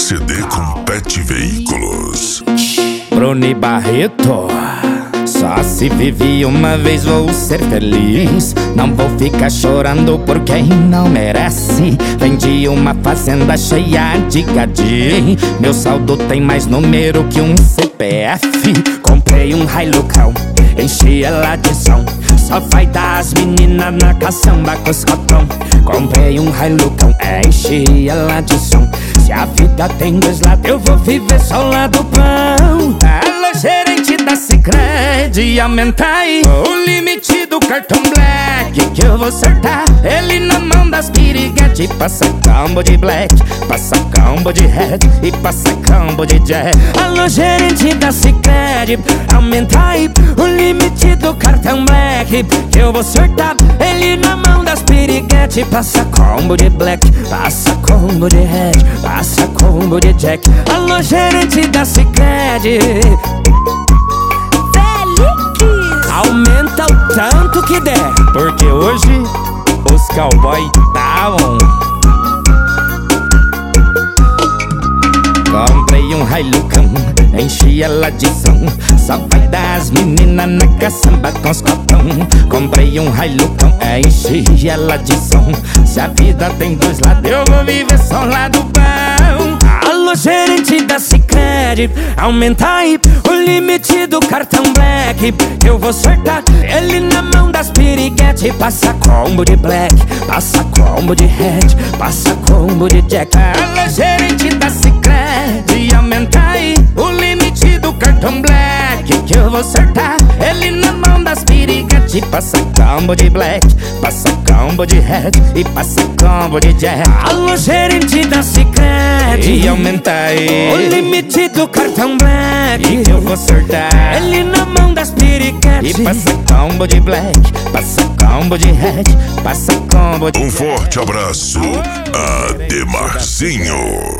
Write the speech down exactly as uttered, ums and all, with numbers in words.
C D Compete Veículos. Bruni Barreto. Só se vive uma vez, vou ser feliz. Não vou ficar chorando por quem não merece. Vendi uma fazenda cheia de gadinho. Meu saldo tem mais número que um C P F. Comprei um Hilucão, enchi ela de som. Só vai dar as meninas na caçamba com os cotão. Comprei um Hilucão, enchi ela de som. Se a vida tem dois lados, eu vou viver só o lado bom. Alô, gerente da Sicredi, aumenta aí o limite do cartão Black, que eu vou acertar ele na mão das piriguete. Passa combo de Black, passa combo de Red e passa combo de Jack. Alô, gerente da Sicredi, aumenta aí o limite do cartão Black, que eu vou acertar ele na mão das piriguete. Passa combo de Black, passa combo de Red, passa combo de Jack. Alô, gerente da Sicredi, aumenta o tanto que der, porque hoje os cowboy tá on. Comprei um Hilucão, enchi ela de som. Só vai dar as meninas na caçamba com os copão. Comprei um Hilucão, enchi ela de som. Se a vida tem dois lados, eu vou viver só um lado bom. Alô, gerente da Sicredi, aumenta aí o limite do cartão Black, que eu vou acertar ele na mão das piriguete. Passa combo de Black, passa combo de Red, passa combo de Jack. Alô, gerente da Sicredi, aumenta aí o limite do cartão Black, que eu vou acertar ele na mão das piriguete. Passa combo de Black, passa combo de Red e passa combo de Jack. Alô, gerente da Sicredi, aumenta aí o limite do cartão Black, que eu vou acertar ele na mão das piriguete. E passa combo de Black, passa combo de Red, passa combo de... Um forte abraço, Ademarzinho.